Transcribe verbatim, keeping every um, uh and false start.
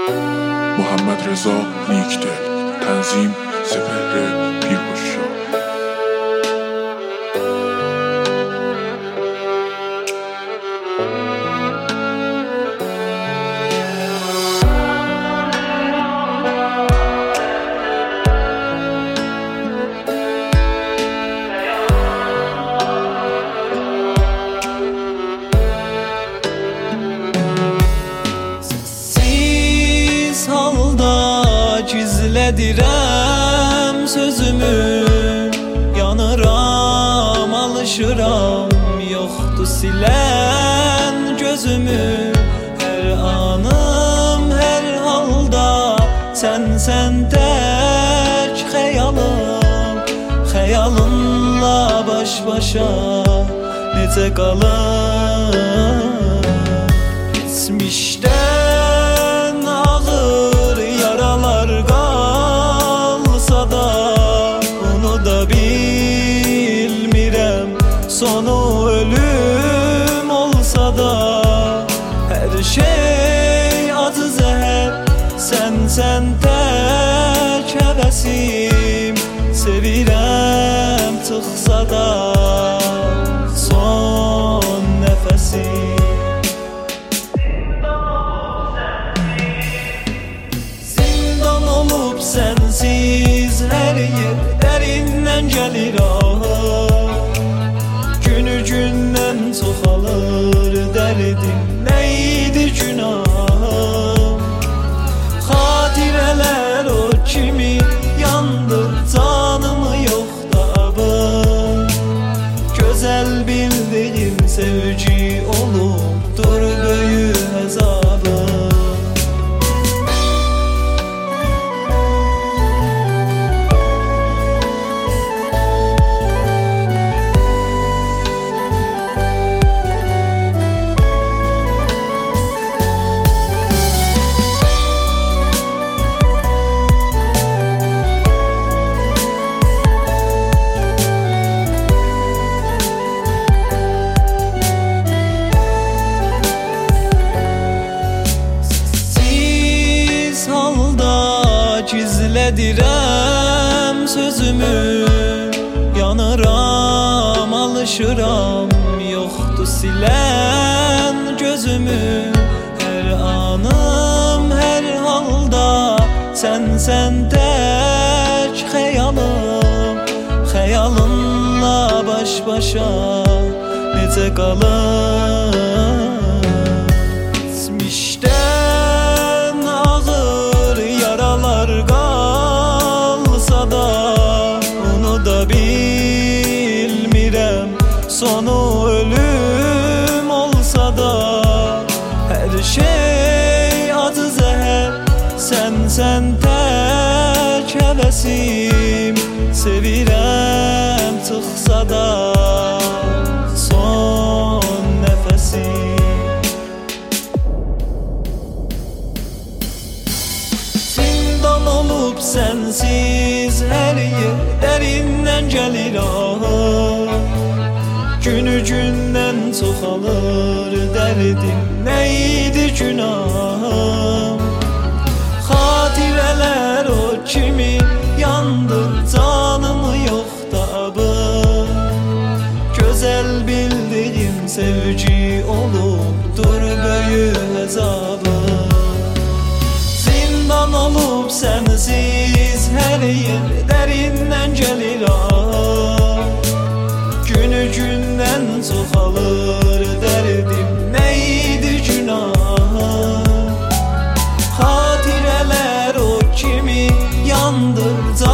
محمد رضا نیکدل. تنظیم سپهر پیرهوشیار. Gizlədirəm sözümü, yanıram, alışıram, yoxdur silən gözümü. Hər anım, hər halda sən, sən tək xəyalım. Xəyalınla baş-başa necə qalım. Keçmişdən ağır yaralar qalsa da unuda bilmirəm. Sonu ölüm olsa da hər şey acı zəhər. Sən, sən tək həvəsim, sevirəm çıxsa da son nəfəsim. Sensiz her yer derinden gelir ahı. Günü gündən çoxalır derdim, neydi günahım. Xatirələr o kimi yandır canımı yoxdabım. Gözəl bildiğim sevgi olubdur böyük əzabım. Gizlədirəm sözümü, yanıram, alışıram, yoxdur silən gözümü. Hər anım, hər halda sən, sən tək xəyalım. Xəyalınla baş-başa necə qalım. Keçmişdən ağır yaralar qalsa da unuda bilmirəm. Sonu ölüm olsa da hər şey acı zəhər. Sən, sən tək həvəsim, sevirəm çıxsa da son nəfəsim. Sensiz her yer derinden gelir ahı. Günü gündən çoxalır derdim, neydi günahım. Xatirələr o kimi yandır canımı yoxdabım. Gözəl bildiğim sevgi olubdur böyük əzabım. Zindan olub sensiz her yer derinden gelir ah. Günü gündən çoxalır derdim, neydi günahım. Xatirələr o kimi yandır